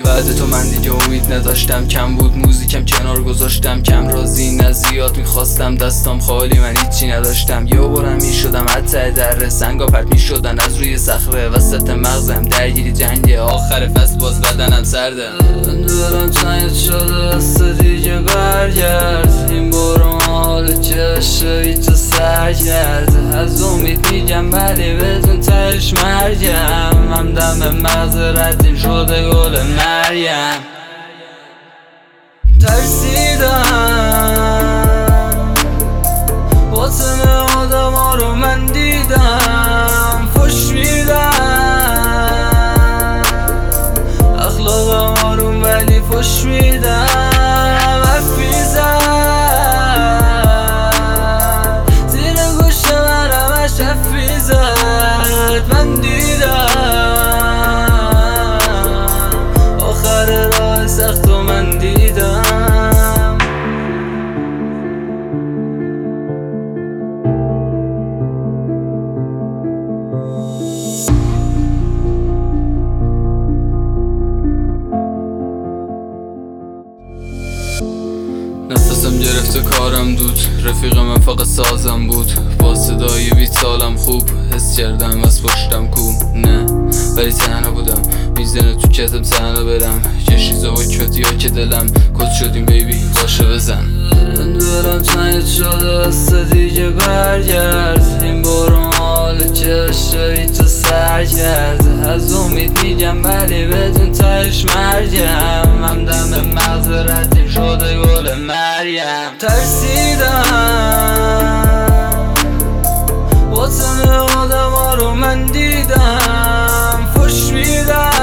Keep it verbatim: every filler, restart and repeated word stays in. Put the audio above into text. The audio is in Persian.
بعد تو من دیگه امید نداشتم، کم بود موزیکم کنار گذاشتم، کم رازی نه زیاد میخواستم، دستام خالی من هیچی نداشتم. یه بارم میشدم حتی دره سنگا پرت میشدن از روی صخره، وسط مغزم درگیری جنگ آخر فصل باز بدنم سرده. دورم تنگ شده دست دیگه برگرد، این بارم حال چشوی تو سر کرد. از امید میگم ولی بدون تهش مرگم، همدم مغز ردیم شده گل مریم. ترسیدم باطن آدم ها رو من دیدم، فش میدم اخلاقم آروم ولی فش میدم. افیزد زیر گوش من همش افیزد، من دیدم آخر راه سخت و من دیدم. نفسم گرفته کارم دود، رفیق من فقط سازم بود، با صدای بیت سالم خوب حس کردم از پشتم کو. نه ولی تنها بودم، میزنه تو کتم تنها برم، یه چیزا وکمتی ها که دلم کد شدیم بیبی باشه بزن. من دورم تنگ شده دست دیگه برگرد، این بارم حال چشوی تو سر کرد. از امید میگم ولی بدون تهش مرگم، همدم مغز ردیم شده گل مریم. ترسیدم باطن آدم ها رو من دیدم، فش میدم